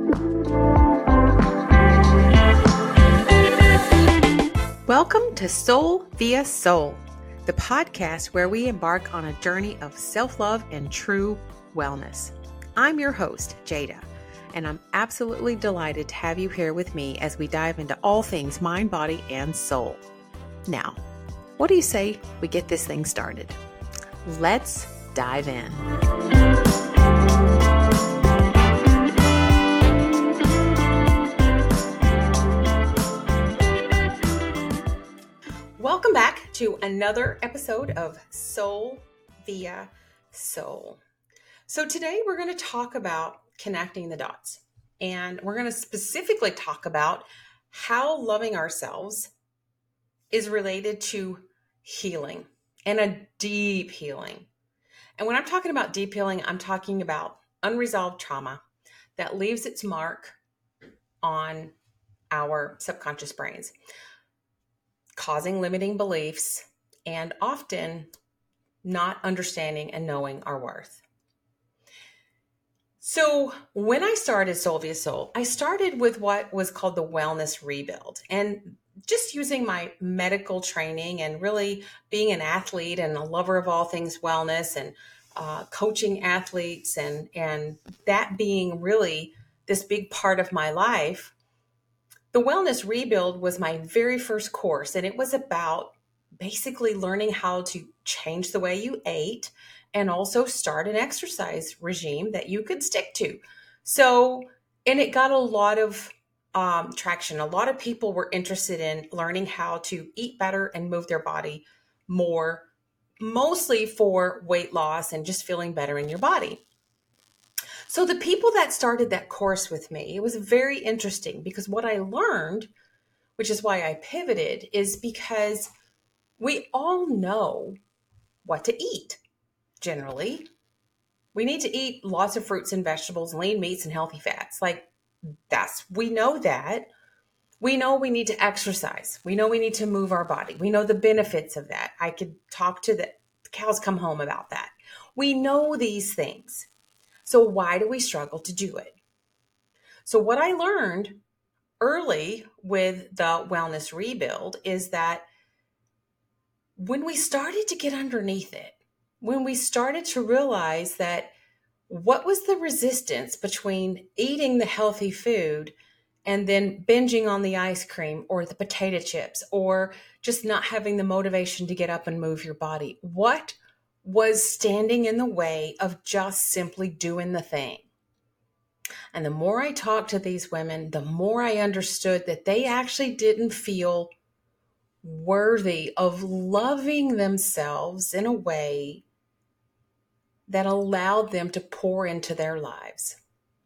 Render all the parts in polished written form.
Welcome to Soul Via Soul, the podcast where we embark on a journey of self-love and true wellness. I'm your host, Jada, and I'm absolutely delighted to have you here with me as we dive into all things mind, body, and soul. Now, what do you say we get this thing started? Let's dive in. Welcome back to another episode of Soul Via Soul. So today we're going to talk about connecting the dots, and we're going to specifically talk about how loving ourselves is related to healing and a deep healing. And when I'm talking about deep healing, I'm talking about unresolved trauma that leaves its mark on our subconscious brains, causing limiting beliefs, and often not understanding and knowing our worth. So when I started Soul Via Soul, I started with what was called the Wellness Rebuild, and just using my medical training and really being an athlete and a lover of all things wellness and coaching athletes and that being really this big part of my life. The Wellness Rebuild was my very first course, and it was about basically learning how to change the way you ate and also start an exercise regime that you could stick to. So, and it got a lot of traction. A lot of people were interested in learning how to eat better and move their body more, mostly for weight loss and just feeling better in your body. So the people that started that course with me, it was very interesting because what I learned, which is why I pivoted, is because we all know what to eat. Generally, we need to eat lots of fruits and vegetables, lean meats, and healthy fats. We know that. We know we need to exercise. We know we need to move our body. We know the benefits of that. I could talk to the cows come home about that. We know these things. So why do we struggle to do it? So what I learned early with the Wellness Rebuild is that when we started to get underneath it, when we started to realize that what was the resistance between eating the healthy food and then binging on the ice cream or the potato chips or just not having the motivation to get up and move your body? What was standing in the way of just simply doing the thing? And the more I talked to these women, the more I understood that they actually didn't feel worthy of loving themselves in a way that allowed them to pour into their lives.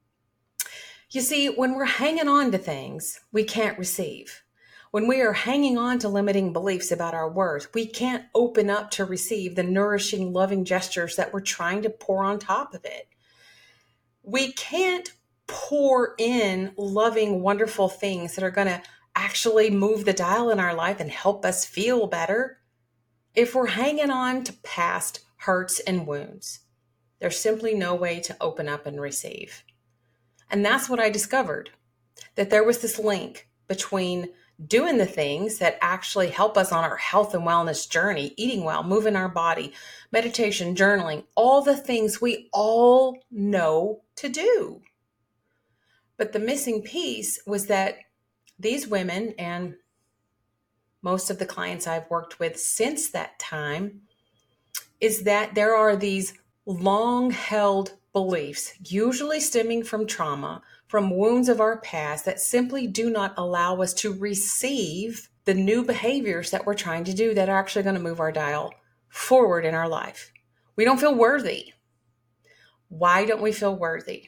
You see, when we're hanging on to things, we can't receive. When we are hanging on to limiting beliefs about our worth, we can't open up to receive the nourishing, loving gestures that we're trying to pour on top of it. We can't pour in loving, wonderful things that are going to actually move the dial in our life and help us feel better if we're hanging on to past hurts and wounds. There's simply no way to open up and receive. And that's what I discovered, that there was this link between doing the things that actually help us on our health and wellness journey, eating well, moving our body, meditation, journaling, all the things we all know to do. But the missing piece was that these women and most of the clients I've worked with since that time is that there are these long-held beliefs, usually stemming from trauma, from wounds of our past, that simply do not allow us to receive the new behaviors that we're trying to do that are actually going to move our dial forward in our life. We don't feel worthy. Why don't we feel worthy?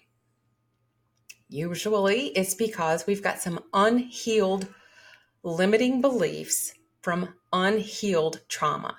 Usually it's because we've got some unhealed limiting beliefs from unhealed trauma.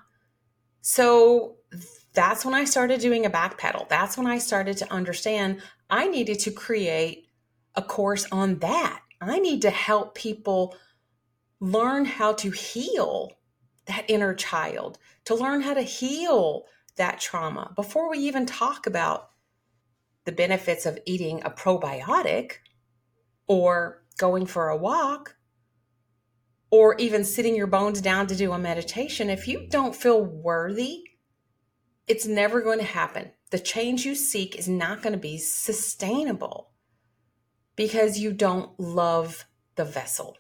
So that's when I started doing a back pedal. That's when I started to understand I needed to create a course on that. I need to help people learn how to heal that inner child, to learn how to heal that trauma before we even talk about the benefits of eating a probiotic. or going for a walk, or even sitting your bones down to do a meditation, if you don't feel worthy, it's never going to happen. The change you seek is not going to be sustainable because you don't love the vessel.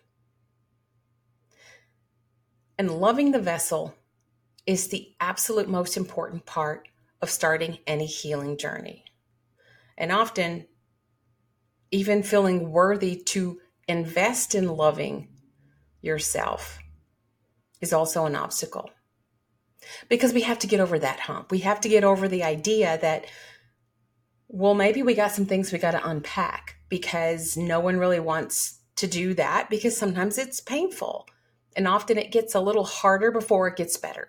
And loving the vessel is the absolute most important part of starting any healing journey. And often, even feeling worthy to invest in loving yourself is also an obstacle. Because we have to get over that hump. We have to get over the idea that, well, maybe we got some things we got to unpack, because no one really wants to do that, because sometimes it's painful. And often it gets a little harder before it gets better.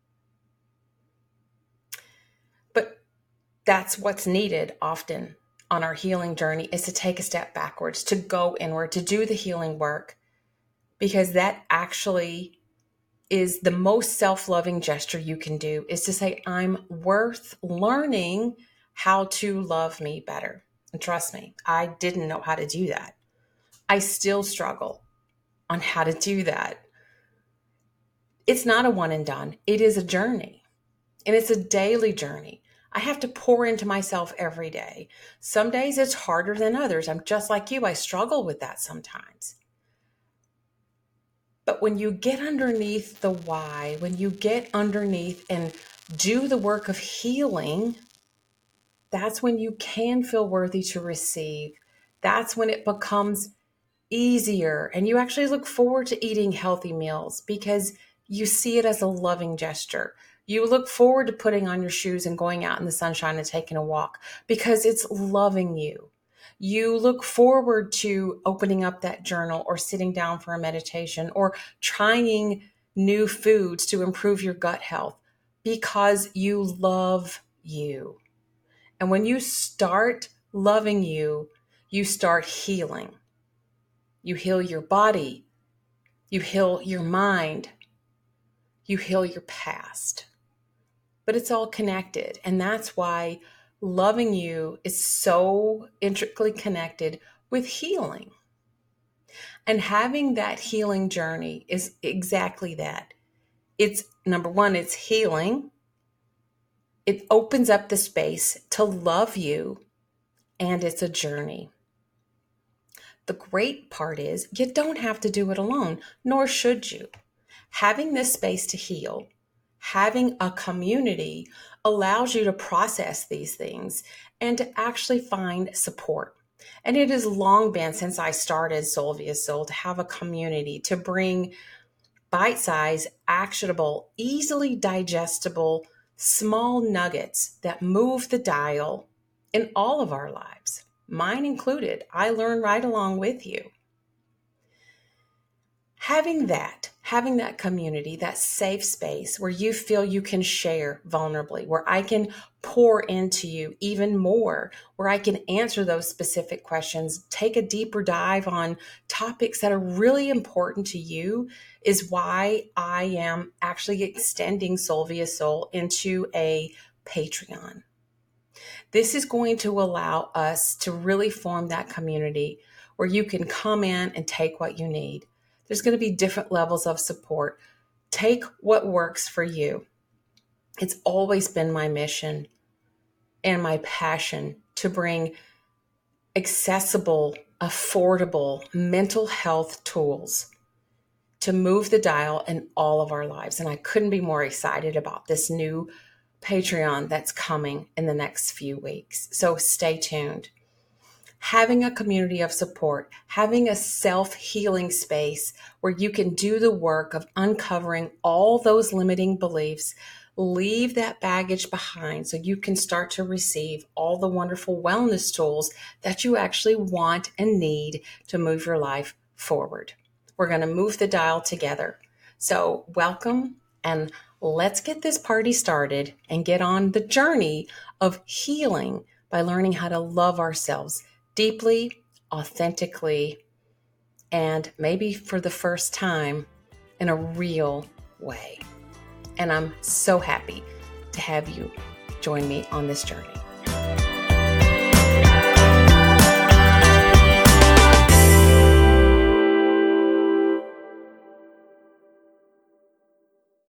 But that's what's needed often on our healing journey, is to take a step backwards, to go inward, to do the healing work, because that actually is the most self-loving gesture you can do, is to say, I'm worth learning how to love me better. And trust me, I didn't know how to do that. I still struggle on how to do that. It's not a one and done. It is a journey, and it's a daily journey. I have to pour into myself every day. Some days it's harder than others. I'm just like you. I struggle with that sometimes. But when you get underneath the why, when you get underneath and do the work of healing, that's when you can feel worthy to receive. That's when it becomes easier, and you actually look forward to eating healthy meals because you see it as a loving gesture. You look forward to putting on your shoes and going out in the sunshine and taking a walk because it's loving you. You look forward to opening up that journal or sitting down for a meditation or trying new foods to improve your gut health because you love you. And when you start loving you, you start healing. You heal your body. You heal your mind. You heal your past. But it's all connected. And that's why loving you is so intricately connected with healing. And having that healing journey is exactly that. It's number one, it's healing. It opens up the space to love you, and it's a journey. The great part is you don't have to do it alone, nor should you. Having this space to heal, having a community allows you to process these things and to actually find support. And it has long been since I started Soul via Soul to have a community to bring bite-sized, actionable, easily digestible, small nuggets that move the dial in all of our lives, mine included. I learn right along with you. Having that community, that safe space where you feel you can share vulnerably, where I can pour into you even more, where I can answer those specific questions, take a deeper dive on topics that are really important to you, is why I am actually extending Soul via Soul into a Patreon. This is going to allow us to really form that community where you can come in and take what you need. There's going to be different levels of support. Take what works for you. It's always been my mission and my passion to bring accessible, affordable mental health tools to move the dial in all of our lives. And I couldn't be more excited about this new Patreon that's coming in the next few weeks. So stay tuned. Having a community of support, having a self-healing space where you can do the work of uncovering all those limiting beliefs, leave that baggage behind so you can start to receive all the wonderful wellness tools that you actually want and need to move your life forward. We're going to move the dial together. So welcome, and let's get this party started and get on the journey of healing by learning how to love ourselves deeply, authentically, and maybe for the first time in a real way. And I'm so happy to have you join me on this journey.